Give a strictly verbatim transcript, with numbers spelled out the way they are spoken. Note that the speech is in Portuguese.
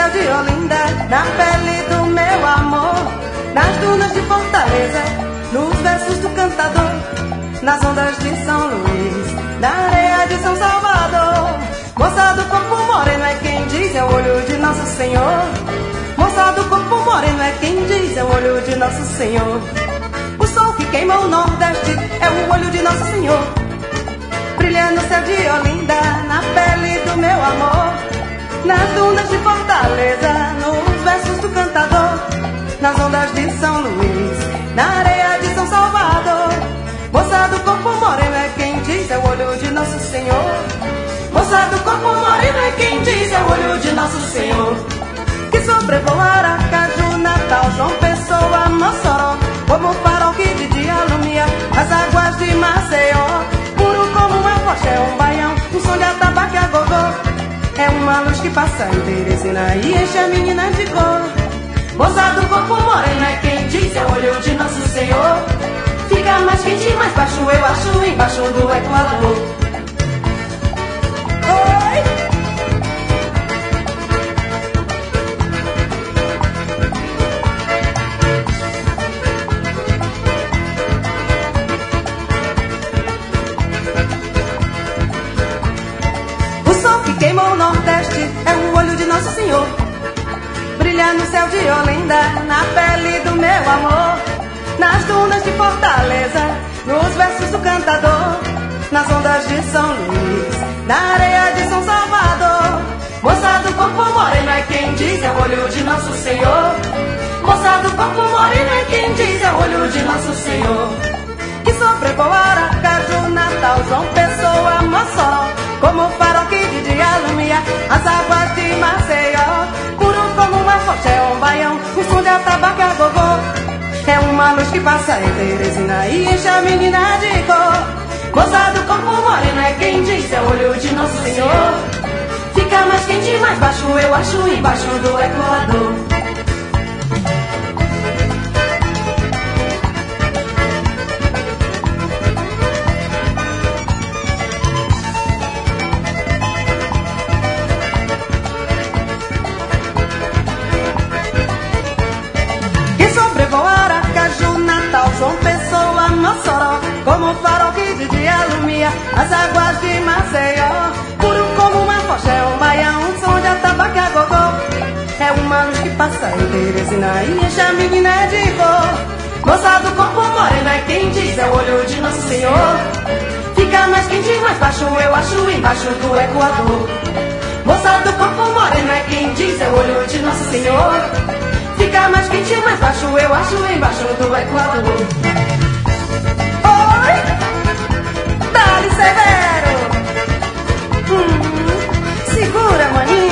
céu de Olinda, na pele do meu amor, nas dunas de Fortaleza, nos versos do cantador, nas ondas de São Luís, na areia de São Salvador. Moça do corpo moreno é quem diz, é o olho de Nosso Senhor. Moça do corpo moreno é quem diz, é o olho de Nosso Senhor. O sol que queima o Nordeste é o olho de Nosso Senhor. Brilha no céu de Olinda, na pele do meu amor, nas dunas de Fortaleza, nos versos do cantador, nas ondas de São Luís, na areia de São Salvador. Moça do corpo moreno é quem diz, é o olho de Nosso Senhor. Moça do corpo moreno é quem diz, é o olho de Nosso Senhor. Que sobrevoa Aracaju, Natal, João Pessoa, Mossoró, como farol que de dia alumia as águas de Maceió. Puro como uma rocha, um baião, um som de atabaque a gogô. É uma luz que passa em Teresina e enche a menina de cor. Moça do corpo moreno é quem diz, é o olho de Nosso Senhor. Fica mais quente, mais baixo, eu acho, embaixo do Equador. Queimou o Nordeste, é o olho de Nosso Senhor. Brilha no céu de Olinda, na pele do meu amor, nas dunas de Fortaleza, nos versos do cantador, nas ondas de São Luís, na areia de São Salvador. Moça do corpo moreno é quem diz, é o olho de Nosso Senhor. Moça do corpo moreno é quem diz, é o olho de Nosso Senhor. Que sobrevoa Aracaju, Natal, João Pessoa, Mossoró, como farol que de dia alumia as águas de Maceió. Puro como uma rocha, é um baião, um som de atabaque a gogô. É uma luz que passa em Teresina e enche a menina de cor. Moça do corpo moreno é quem diz, é o olho de Nosso Senhor. Fica mais quente, mais baixo, eu acho, embaixo do Equador. João Pessoa, Mossoró, como farol que de dia alumia as águas de Maceió. Puro como uma rocha, é um baião, um som de atabaque a gogô. É uma luz que passa em Teresina e enche a menina de cor. Moça do corpo moreno é quem diz, é o olho de Nosso Senhor. Fica mais quente, mais baixo, eu acho, embaixo do Equador. Moça do corpo moreno é quem diz, é o olho de Nosso Senhor. Fica mais quente, mais baixo, eu acho, embaixo do Equador. Oi! Dali Severo! Hum, segura, maninho!